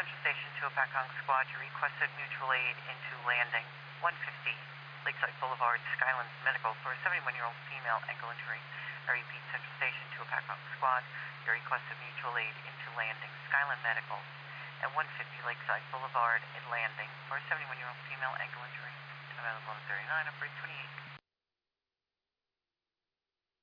Central Station to a Pakong Squad. You requested mutual aid into landing 150 Lakeside Boulevard, Skylands Medical for a 71-year-old female ankle injury. I repeat, Central Station to a Pakong Squad. You requested mutual aid into landing Skyland Medical at 150 Lakeside Boulevard and landing for a 71-year-old female ankle injury. Time available 39, upgrade 28.